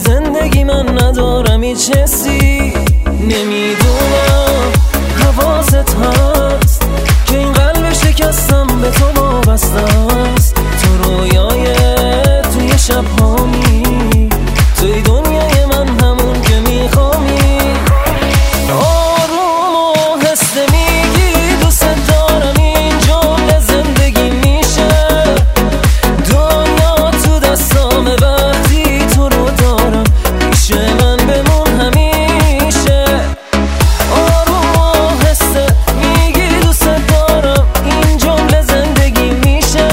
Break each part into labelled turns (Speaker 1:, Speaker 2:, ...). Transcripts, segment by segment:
Speaker 1: زندگی من ندارم هیچ حسی. نمیدونم حواست هست که این قلب شکستم به تو وابسته است. تو رویای توی شب هامی، توی دنیای من همون که میخوامی. آروم و هسته میگی دوست دارم، این جمله زندگی میشه. دنیا تو دستامه وقتی تو رو دارم، پیش من بمون همیشه. آروم و هسته میگی دوست دارم، این جمله زندگی میشه.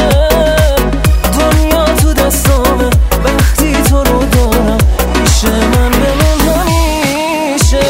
Speaker 1: دنیا تو دستامه وقتی تو رو دارم، پیش من بمون همیشه.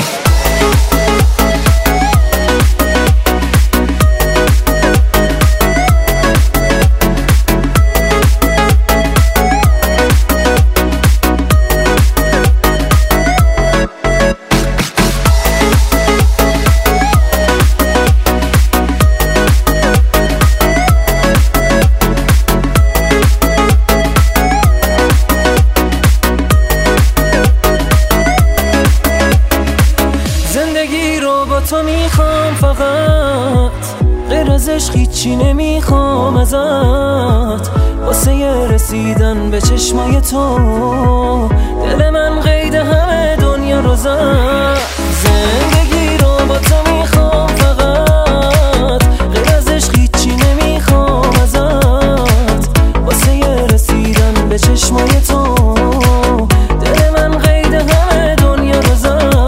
Speaker 1: زندگی رو با تو میخوام فقط، غیر از عشق هیچی نمیخوام ازت. واسه رسیدن به چشمای تو دل من قید همه دنیا رو زد. زندگی رو با تو میخوام فقط، غیر از عشق هیچی نمیخوام ازت. واسه رسیدن به چشمای تو دل من قید همه دنیا رو زد.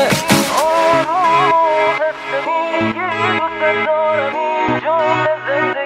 Speaker 1: Don't